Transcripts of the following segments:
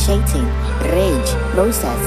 initiating rage process.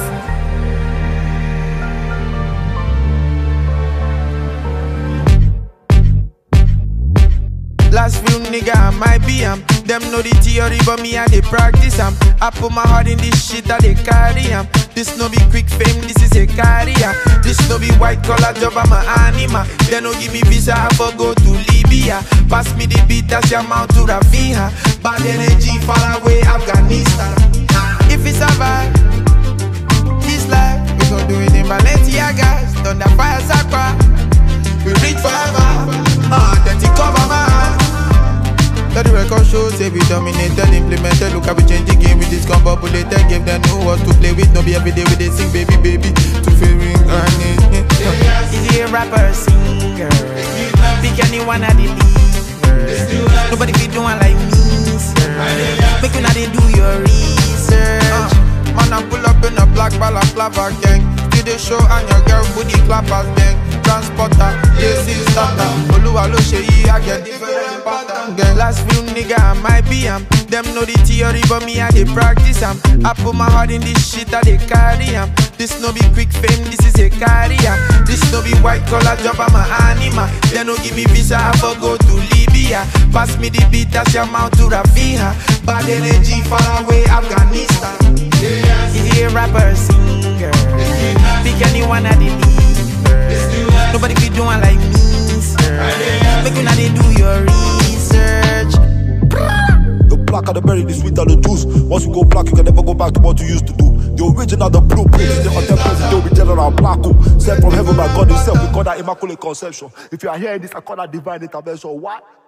Last few nigga I might be them know the theory but me I dey practice I put my heart in this shit I dey carry This no be quick fame, this is a career. This no be white collar job, I'm an animal. They no give me visa, I for go to Libya. Pass me the beat, that's your mouth to Rafinha. Bad energy far away, Afghanistan. If it's a vibe, this life, we gon' do it in Balenciagas. Thunder fire Sakra, we reach forever. Dirty cover man. Let the record show, say we dominated, implemented. Look how we change the game with this compopulated. Give them know what to play with. No be every day we they sing baby baby to feel ring granny. Is he a rapper, singer? Pick anyone at the leader. Nobody be doing like me, sir. Make you not they do your research. Man, I pull up in a black balaclava gang. See the show and your girl booty clappers gang. Transporter, this is starter. Oluwa lo sheyi, I get different pattern gang. Last few nigga I might be them know the theory but me I dey practice I put my heart in this shit I dey carry This no be quick fame, this is a career. This no be white collar job, I'm an animal. They no give me visa, I for go to Libya. Pass me the beat, that's your mouth to Rafinha. Bad energy far away, Afghanistan. Is he a rapper, singer? Pick anyone at the leader. Nobody be doing like me, sir. Make you not they do your research. The black and the berry, the sweet and the juice. Once you go black, you can never go back to what you used to do. The original, the blueprint, the contemporary, the original black hole. Sent from heaven by God himself, we call that immaculate conception. If you are hearing this, I call that divine intervention. What?